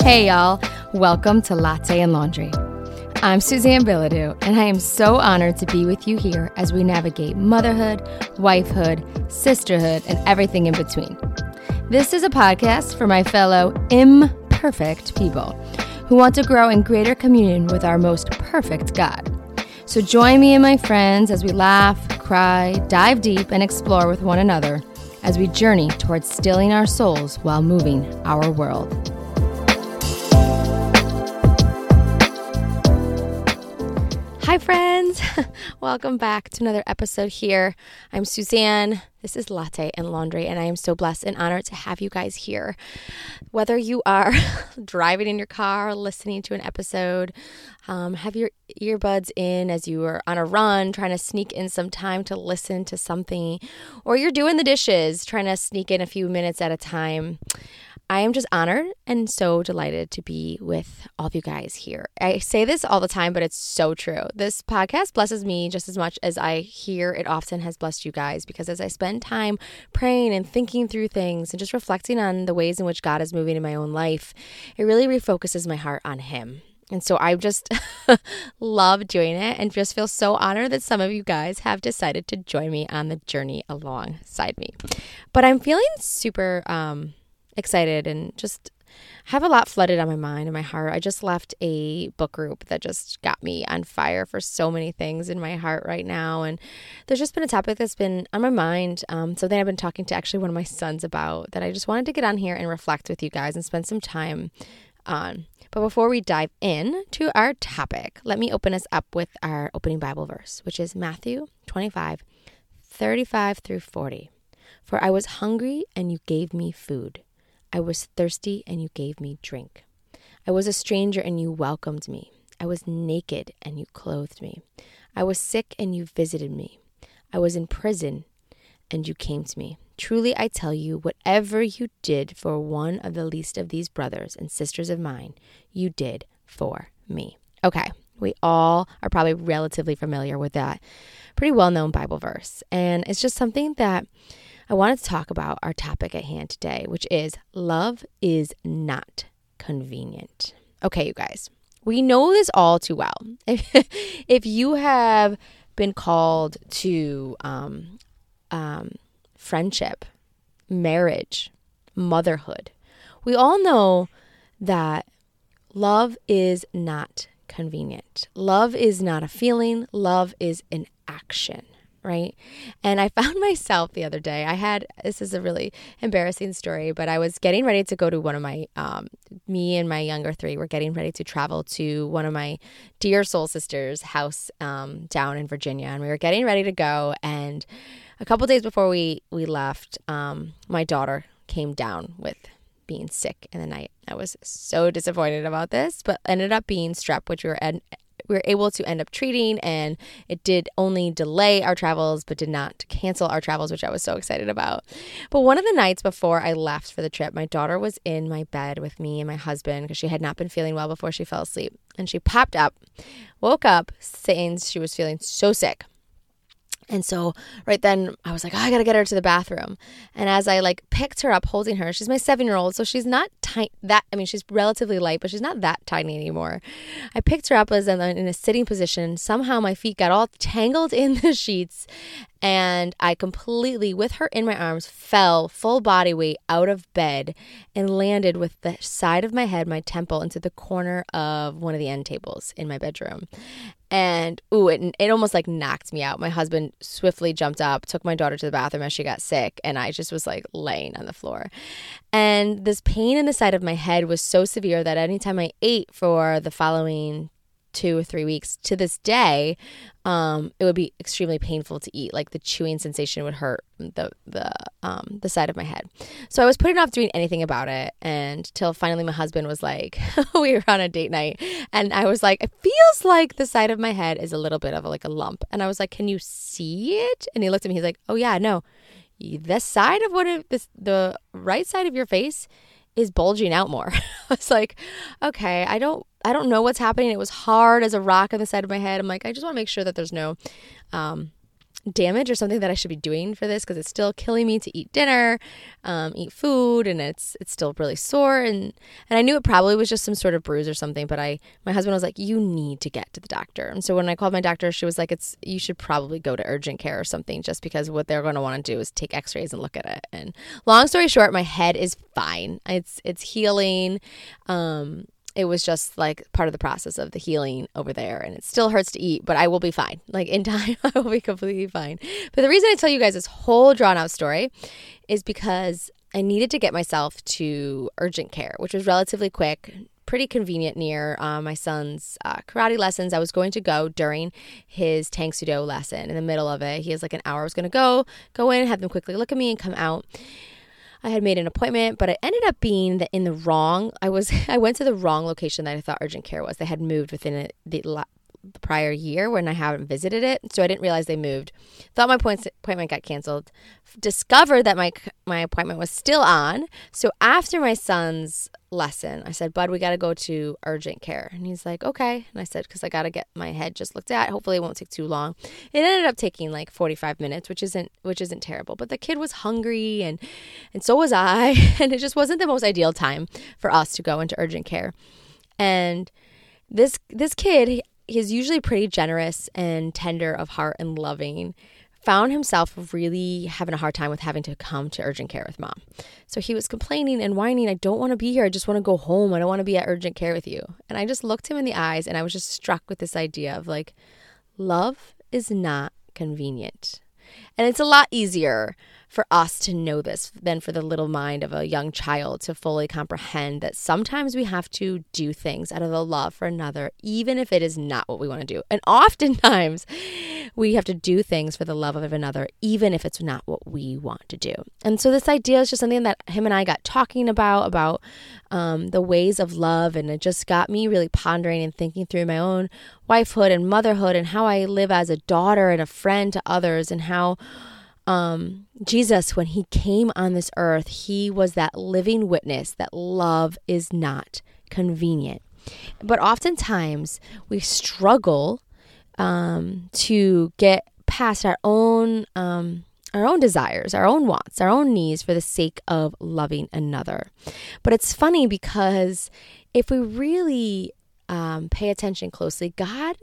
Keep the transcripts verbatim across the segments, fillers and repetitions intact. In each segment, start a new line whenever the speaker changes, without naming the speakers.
Hey y'all, welcome to Latte and Laundry. I'm Suzanne Bilodeau, and I am so honored to be with you here as we navigate motherhood, wifehood, sisterhood, and everything in between. This is a podcast for my fellow imperfect people who want to grow in greater communion with our most perfect God. So join me and my friends as we laugh, cry, dive deep, and explore with one another as we journey towards stilling our souls while moving our world. Hi friends, welcome back to another episode here. I'm Suzanne, this is Latte and Laundry, and I am so blessed and honored to have you guys here. Whether you are driving in your car, listening to an episode, um, have your earbuds in as you are on a run, trying to sneak in some time to listen to something, or you're doing the dishes, trying to sneak in a few minutes at a time. I am just honored and so delighted to be with all of you guys here. I say this all the time, but it's so true. This podcast blesses me just as much as I hear it often has blessed you guys, because as I spend time praying and thinking through things and just reflecting on the ways in which God is moving in my own life, it really refocuses my heart on Him. And so I just love doing it and just feel so honored that some of you guys have decided to join me on the journey alongside me. But I'm feeling super um, excited and just have a lot flooded on my mind and my heart. I just left a book group that just got me on fire for so many things in my heart right now. And there's just been a topic that's been on my mind, um, something I've been talking to actually one of my sons about that I just wanted to get on here and reflect with you guys and spend some time on. But before we dive in to our topic, let me open us up with our opening Bible verse, which is Matthew twenty-five, thirty-five through forty. For I was hungry and you gave me food. I was thirsty and you gave me drink. I was a stranger and you welcomed me. I was naked and you clothed me. I was sick and you visited me. I was in prison and you came to me. Truly I tell you, whatever you did for one of the least of these brothers and sisters of mine, you did for me. Okay, we all are probably relatively familiar with that pretty well-known Bible verse. And it's just something that I wanted to talk about our topic at hand today, which is love is not convenient. Okay, you guys, we know this all too well. If, if you have been called to um, um, friendship, marriage, motherhood, we all know that love is not convenient. Love is not a feeling. Love is an action. Right? And I found myself the other day, I had, this is a really embarrassing story, but I was getting ready to go to one of my, um, me and my younger three were getting ready to travel to one of my dear soul sisters' house um, down in Virginia. And we were getting ready to go. And a couple days before we, we left, um, my daughter came down with being sick in the night. I was so disappointed about this, but ended up being strep, which we were ed- we were able to end up treating, and it did only delay our travels, but did not cancel our travels, which I was so excited about. But one of the nights before I left for the trip, my daughter was in my bed with me and my husband because she had not been feeling well before she fell asleep. And she popped up, woke up saying she was feeling so sick. And so right then I was like, oh, I got to get her to the bathroom. And as I like picked her up holding her, she's my seven-year-old. So she's not tight that, I mean, she's relatively light, but she's not that tiny anymore. I picked her up as in a, in a sitting position. Somehow my feet got all tangled in the sheets. And I completely, with her in my arms, fell full body weight out of bed and landed with the side of my head, my temple, into the corner of one of the end tables in my bedroom. And ooh, it, it almost like knocked me out. My husband swiftly jumped up, took my daughter to the bathroom as she got sick, and I just was like laying on the floor. And this pain in the side of my head was so severe that anytime I ate for the following two or three weeks to this day, um, it would be extremely painful to eat. Like the chewing sensation would hurt the the um, the side of my head. So I was putting off doing anything about it, and till finally my husband was like, we were on a date night, and I was like, it feels like the side of my head is a little bit of a, like a lump. And I was like, can you see it? And he looked at me, he's like, oh yeah, no, this side of what it, this the right side of your face is bulging out more. I was like, okay, I don't I don't know what's happening. It was hard as a rock on the side of my head. I'm like, I just want to make sure that there's no um, damage or something that I should be doing for this, because it's still killing me to eat dinner, um, eat food, and it's it's still really sore. And, and I knew it probably was just some sort of bruise or something, but I my husband was like, you need to get to the doctor. And so when I called my doctor, she was like, it's you should probably go to urgent care or something, just because what they're going to want to do is take x-rays and look at it. And long story short, my head is fine. It's, it's healing. Um, It was just like part of the process of the healing over there, and it still hurts to eat, but I will be fine. Like in time, I will be completely fine. But the reason I tell you guys this whole drawn out story is because I needed to get myself to urgent care, which was relatively quick, pretty convenient near uh, my son's uh, karate lessons. I was going to go during his Tang Soo Do lesson in the middle of it. He has like an hour. I was going to go, go in, have them quickly look at me and come out. I had made an appointment, but it ended up being that in the wrong, I was, I went to the wrong location that I thought urgent care was. They had moved within a, the, the prior year when I haven't visited it. So I didn't realize they moved. Thought my appointment got canceled. Discovered that my, my appointment was still on. So after my son's lesson, I said, Bud, we got to go to urgent care. And he's like, okay. And I said, because I got to get my head just looked at. Hopefully it won't take too long. It ended up taking like forty-five minutes, which isn't which isn't terrible. But the kid was hungry, and and so was I. And it just wasn't the most ideal time for us to go into urgent care. And this this kid, he, he's usually pretty generous and tender of heart and loving, found himself really having a hard time with having to come to urgent care with mom. So he was complaining and whining, I don't want to be here. I just want to go home. I don't want to be at urgent care with you. And I just looked him in the eyes, and I was just struck with this idea of like, love is not convenient. And it's a lot easier for us to know this than for the little mind of a young child to fully comprehend that sometimes we have to do things out of the love for another, even if it is not what we want to do. And oftentimes we have to do things for the love of another, even if it's not what we want to do. And so this idea is just something that him and I got talking about, about um, the ways of love. And it just got me really pondering and thinking through my own wifehood and motherhood and how I live as a daughter and a friend to others, and how Um, Jesus, when he came on this earth, he was that living witness that love is not convenient. But oftentimes we struggle um, to get past our own um, our own desires, our own wants, our own needs for the sake of loving another. But it's funny because if we really um, pay attention closely, God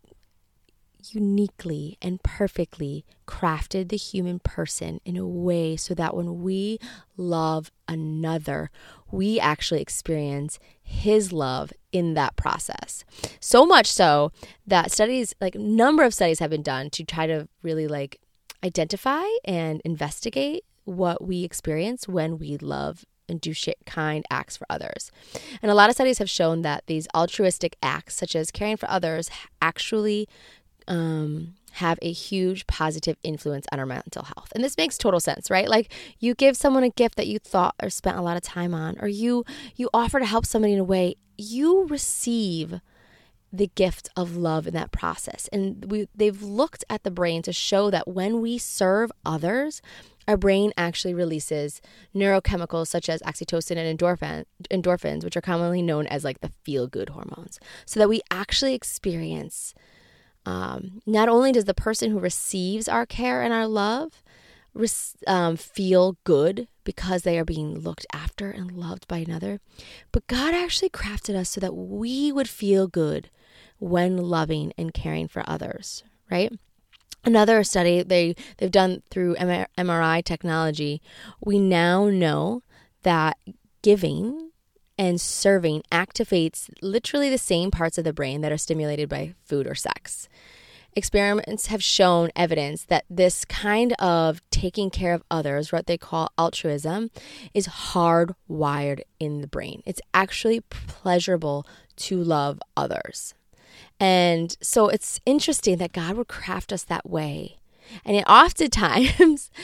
uniquely and perfectly crafted the human person in a way so that when we love another, we actually experience his love in that process. So much so that studies, like a number of studies have been done to try to really like identify and investigate what we experience when we love and do shit kind acts for others. And a lot of studies have shown that these altruistic acts, such as caring for others, actually um, have a huge positive influence on our mental health. And this makes total sense, right? Like you give someone a gift that you thought or spent a lot of time on, or you you offer to help somebody in a way, you receive the gift of love in that process. And we they've looked at the brain to show that when we serve others, our brain actually releases neurochemicals such as oxytocin and endorphin, endorphins, which are commonly known as like the feel-good hormones, so that we actually experience Um, not only does the person who receives our care and our love um, feel good because they are being looked after and loved by another, but God actually crafted us so that we would feel good when loving and caring for others, right? Another study they, they've done through M R I technology, we now know that giving and serving activates literally the same parts of the brain that are stimulated by food or sex. Experiments have shown evidence that this kind of taking care of others, what they call altruism, is hardwired in the brain. It's actually pleasurable to love others. And so it's interesting that God would craft us that way. And it oftentimes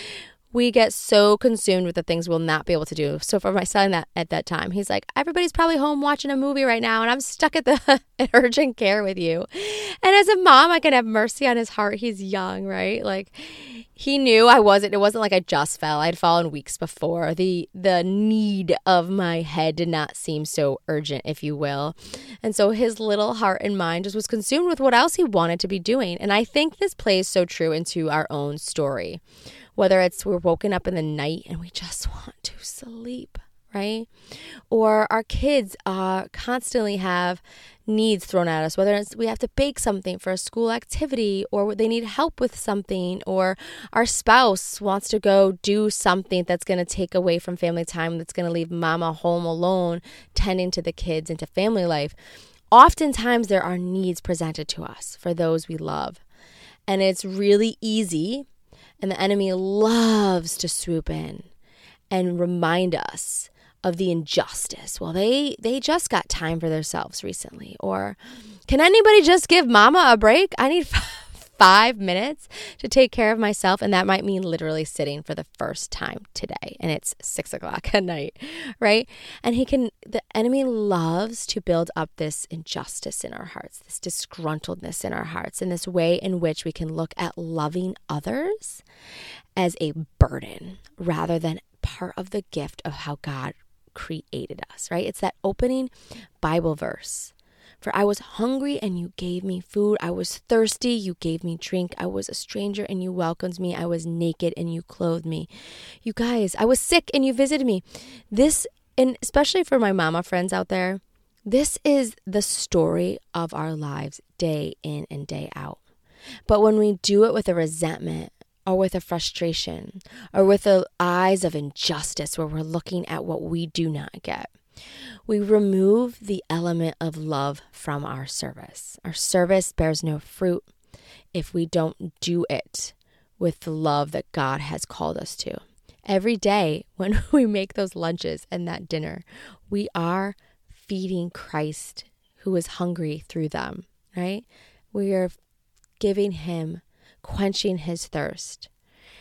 we get so consumed with the things we'll not be able to do. So for my son that at that time, he's like, everybody's probably home watching a movie right now and I'm stuck at the urgent care with you. And as a mom, I can have mercy on his heart. He's young, right? Like he knew I wasn't, it wasn't like I just fell. I'd fallen weeks before. The the need of my head did not seem so urgent, if you will. And so his little heart and mind just was consumed with what else he wanted to be doing. And I think this plays so true into our own story. Whether it's we're woken up in the night and we just want to sleep, right? Or our kids uh, constantly have needs thrown at us, whether it's we have to bake something for a school activity or they need help with something, or our spouse wants to go do something that's going to take away from family time, that's going to leave mama home alone tending to the kids and to family life. Oftentimes there are needs presented to us for those we love. And it's really easy. And the enemy loves to swoop in and remind us of the injustice. Well, they, they just got time for themselves recently. Or can anybody just give mama a break? I need five minutes to take care of myself. And that might mean literally sitting for the first time today. And it's six o'clock at night, right? And he can, the enemy loves to build up this injustice in our hearts, this disgruntledness in our hearts, and this way in which we can look at loving others as a burden rather than part of the gift of how God created us, right? It's that opening Bible verse. For I was hungry and you gave me food. I was thirsty, you gave me drink. I was a stranger and you welcomed me. I was naked and you clothed me. You guys, I was sick and you visited me. This, and especially for my mama friends out there, this is the story of our lives day in and day out. But when we do it with a resentment or with a frustration or with the eyes of injustice where we're looking at what we do not get, we remove the element of love from our service. Our service bears no fruit if we don't do it with the love that God has called us to. Every day when we make those lunches and that dinner, we are feeding Christ who is hungry through them, right? We are giving him, quenching his thirst.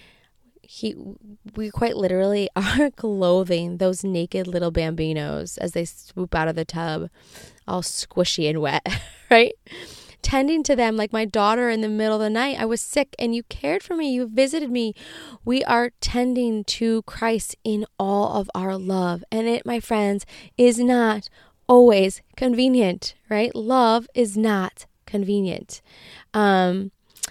He, we quite literally are clothing those naked little bambinos as they swoop out of the tub, all squishy and wet, right? Tending to them like my daughter in the middle of the night. I was sick and you cared for me. You visited me. We are tending to Christ in all of our love. And it, my friends, is not always convenient, right? Love is not convenient. Um,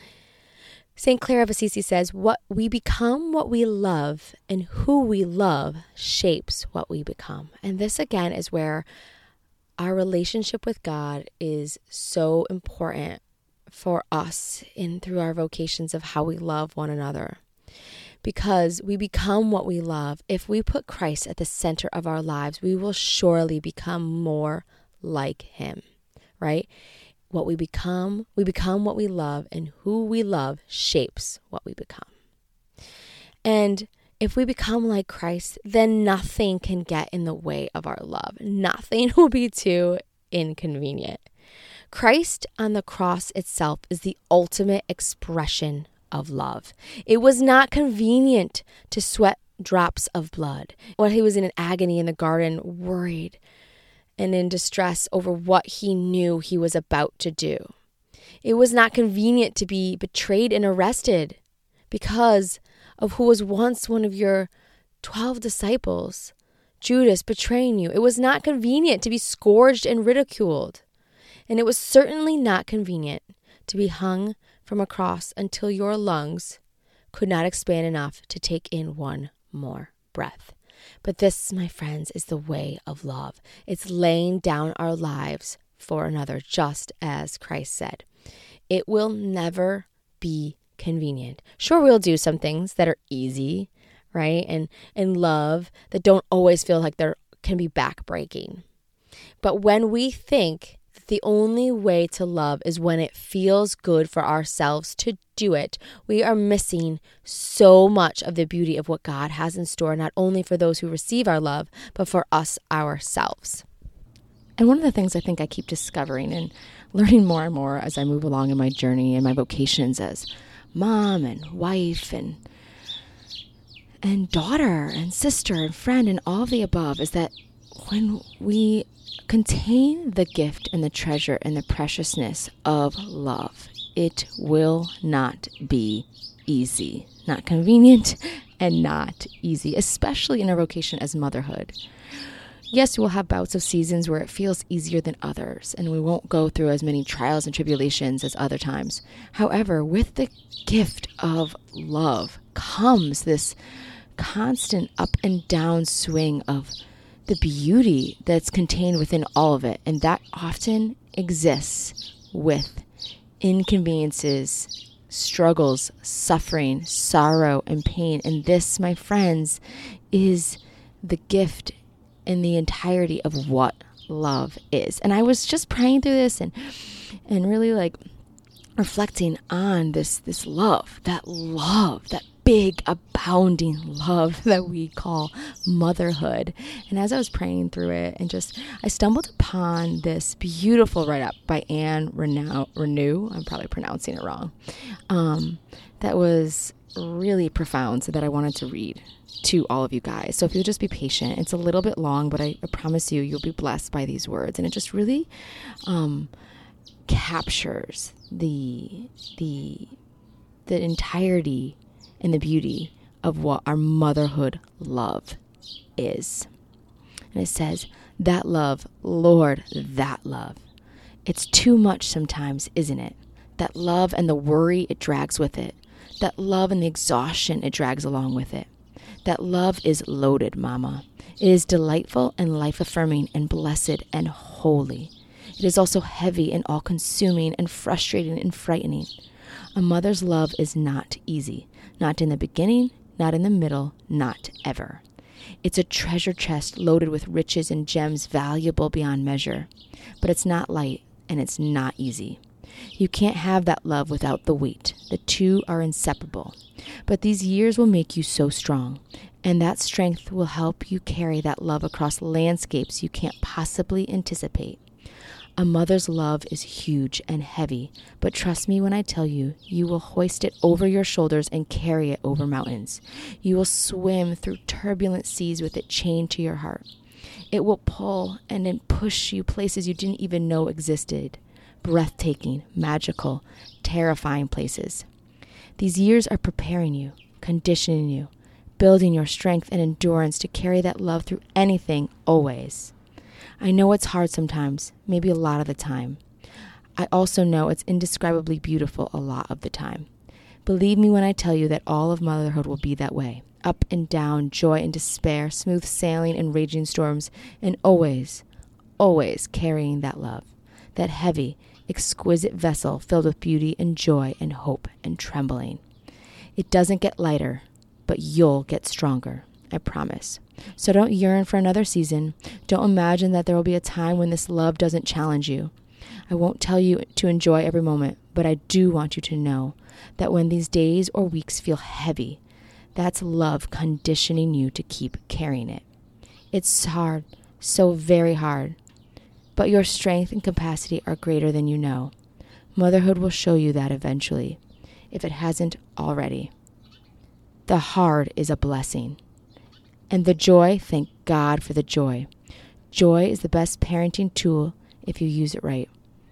Saint Clare of Assisi says, "What we become, what we love, and who we love shapes what we become." And this again is where our relationship with God is so important for us in through our vocations of how we love one another. Because we become what we love. If we put Christ at the center of our lives, we will surely become more like him, right? What we become, we become what we love, and who we love shapes what we become. And if we become like Christ, then nothing can get in the way of our love. Nothing will be too inconvenient. Christ on the cross itself is the ultimate expression of love. It was not convenient to sweat drops of blood. While he was in an agony in the garden, worried and in distress over what he knew he was about to do. It was not convenient to be betrayed and arrested because of who was once one of your twelve disciples, Judas, betraying you. It was not convenient to be scourged and ridiculed. And it was certainly not convenient to be hung from a cross until your lungs could not expand enough to take in one more breath. But this, my friends, is the way of love. It's laying down our lives for another, just as Christ said. It will never be convenient. Sure, we'll do some things that are easy, right? And and love that don't always feel like they can be backbreaking. But when we think that the only way to love is when it feels good for ourselves to do it, we are missing so much of the beauty of what God has in store, not only for those who receive our love, but for us ourselves. And one of the things I think I keep discovering and learning more and more as I move along in my journey and my vocations as mom and wife and and daughter and sister and friend and all of the above is that when we contain the gift and the treasure and the preciousness of love, it will not be easy, not convenient, and not easy, especially in a vocation as motherhood. Yes, we'll have bouts of seasons where it feels easier than others, and we won't go through as many trials and tribulations as other times. However, with the gift of love comes this constant up and down swing of the beauty that's contained within all of it, and that often exists with inconveniences, struggles, suffering, sorrow, and pain. And this, my friends, is the gift in the entirety of what love is. And I was just praying through this and and really like reflecting on this this love, that love, that big abounding love that we call motherhood. And as I was praying through it, and just I stumbled upon this beautiful write-up by Anne Renew, Renew I'm probably pronouncing it wrong, um, that was really profound, so that I wanted to read to all of you guys. So if you'll just be patient, it's a little bit long, but I, I promise you, you'll be blessed by these words. And it just really um, captures the the the entirety and the beauty of what our motherhood love is. And it says, that love, Lord, that love. It's too much sometimes, isn't it? That love and the worry it drags with it. That love and the exhaustion it drags along with it. That love is loaded, Mama. It is delightful and life-affirming and blessed and holy. It is also heavy and all-consuming and frustrating and frightening. A mother's love is not easy. Not in the beginning, not in the middle, not ever. It's a treasure chest loaded with riches and gems valuable beyond measure. But it's not light and it's not easy. You can't have that love without the weight. The two are inseparable. But these years will make you so strong, and that strength will help you carry that love across landscapes you can't possibly anticipate. A mother's love is huge and heavy, but trust me when I tell you, you will hoist it over your shoulders and carry it over mountains. You will swim through turbulent seas with it chained to your heart. It will pull and then push you places you didn't even know existed. Breathtaking, magical, terrifying places. These years are preparing you, conditioning you, building your strength and endurance to carry that love through anything, always. I know it's hard sometimes, maybe a lot of the time. I also know it's indescribably beautiful a lot of the time. Believe me when I tell you that all of motherhood will be that way. Up and down, joy and despair, smooth sailing and raging storms, and always, always carrying that love. That heavy, exquisite vessel filled with beauty and joy and hope and trembling. It doesn't get lighter, but you'll get stronger, I promise. So don't yearn for another season. Don't imagine that there will be a time when this love doesn't challenge you. I won't tell you to enjoy every moment, but I do want you to know that when these days or weeks feel heavy, that's love conditioning you to keep carrying it. It's hard, so very hard. But your strength and capacity are greater than you know. Motherhood will show you that eventually, if it hasn't already. The hard is a blessing. And the joy, thank God for the joy. Joy is the best parenting tool if you use it right.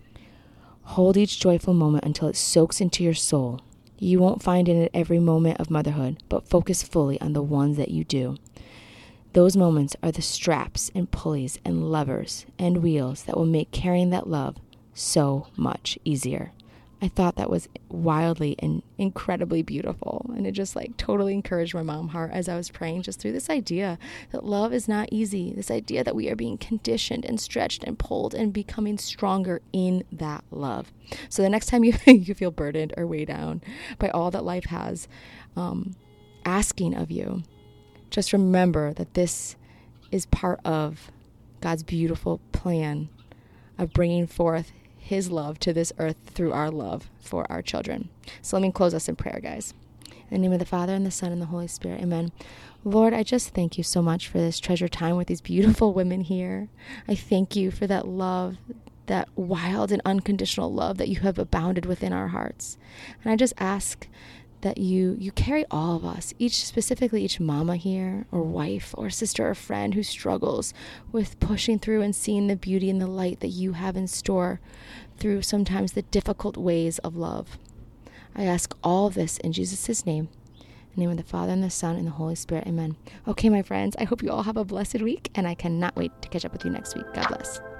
Hold each joyful moment until it soaks into your soul. You won't find it at every moment of motherhood, but focus fully on the ones that you do. Those moments are the straps and pulleys and levers and wheels that will make carrying that love so much easier. I thought that was wildly and incredibly beautiful. And it just like totally encouraged my mom heart as I was praying just through this idea that love is not easy. This idea that we are being conditioned and stretched and pulled and becoming stronger in that love. So the next time you, you feel burdened or weighed down by all that life has um, asking of you, just remember that this is part of God's beautiful plan of bringing forth His love to this earth through our love for our children. So let me close us in prayer, guys. In the name of the Father, and the Son, and the Holy Spirit, amen. Lord, I just thank you so much for this treasure time with these beautiful women here. I thank you for that love, that wild and unconditional love that you have abounded within our hearts. And I just ask that you you carry all of us, each specifically each mama here, or wife, or sister, or friend who struggles with pushing through and seeing the beauty and the light that you have in store through sometimes the difficult ways of love. I ask all of this in Jesus' name. In the name of the Father, and the Son, and the Holy Spirit. Amen. Okay, my friends, I hope you all have a blessed week, and I cannot wait to catch up with you next week. God bless.